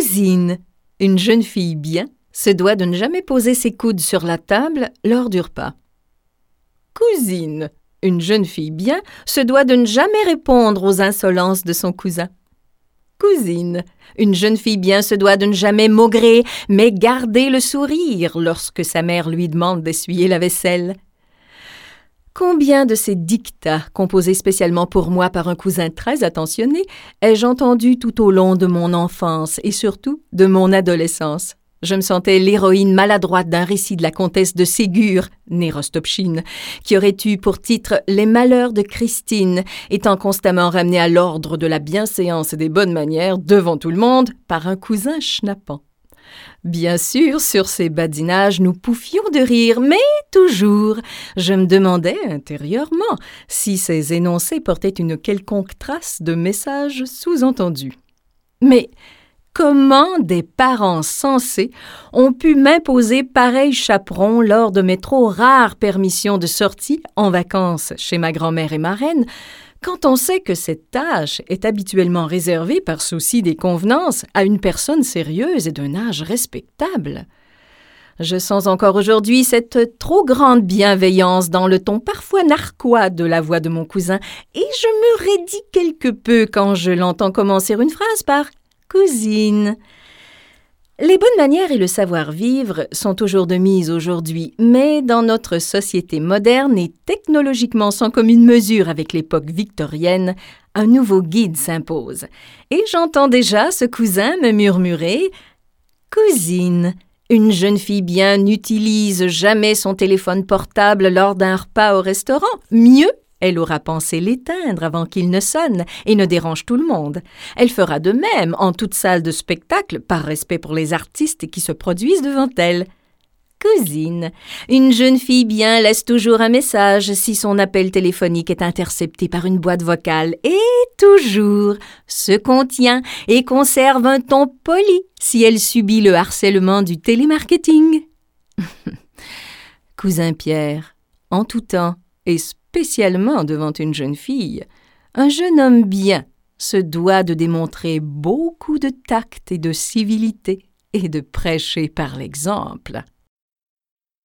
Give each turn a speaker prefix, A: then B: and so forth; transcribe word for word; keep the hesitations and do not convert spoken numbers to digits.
A: Cousine, une jeune fille bien se doit de ne jamais poser ses coudes sur la table lors du repas. Cousine, une jeune fille bien se doit de ne jamais répondre aux insolences de son cousin. Cousine, une jeune fille bien se doit de ne jamais maugrer, mais garder le sourire lorsque sa mère lui demande d'essuyer la vaisselle. Combien de ces dictats, composés spécialement pour moi par un cousin très attentionné, ai-je entendu tout au long de mon enfance et surtout de mon adolescence? Je me sentais l'héroïne maladroite d'un récit de la comtesse de Ségur, née Rostopchine, qui aurait eu pour titre « Les malheurs de Christine », étant constamment ramenée à l'ordre de la bienséance et des bonnes manières devant tout le monde par un cousin schnappant. Bien sûr, sur ces badinages, nous pouffions de rire, mais toujours, je me demandais intérieurement si ces énoncés portaient une quelconque trace de message sous-entendu. Mais comment des parents sensés ont pu m'imposer pareil chaperon lors de mes trop rares permissions de sortie en vacances chez ma grand-mère et ma reine, quand on sait que cette tâche est habituellement réservée par souci des convenances à une personne sérieuse et d'un âge respectable? Je sens encore aujourd'hui cette trop grande bienveillance dans le ton parfois narquois de la voix de mon cousin, et je me raidis quelque peu quand je l'entends commencer une phrase par « cousine ». Les bonnes manières et le savoir-vivre sont toujours de mise aujourd'hui, mais dans notre société moderne et technologiquement sans commune mesure avec l'époque victorienne, un nouveau guide s'impose. Et j'entends déjà ce cousin me murmurer « Cousine, une jeune fille bien n'utilise jamais son téléphone portable lors d'un repas au restaurant. Mieux, elle aura pensé l'éteindre avant qu'il ne sonne et ne dérange tout le monde. Elle fera de même en toute salle de spectacle par respect pour les artistes qui se produisent devant elle. Cousine, une jeune fille bien laisse toujours un message si son appel téléphonique est intercepté par une boîte vocale et toujours se contient et conserve un ton poli si elle subit le harcèlement du télémarketing. Cousin Pierre, en tout temps et spécialement devant une jeune fille, un jeune homme bien se doit de démontrer beaucoup de tact et de civilité et de prêcher par l'exemple.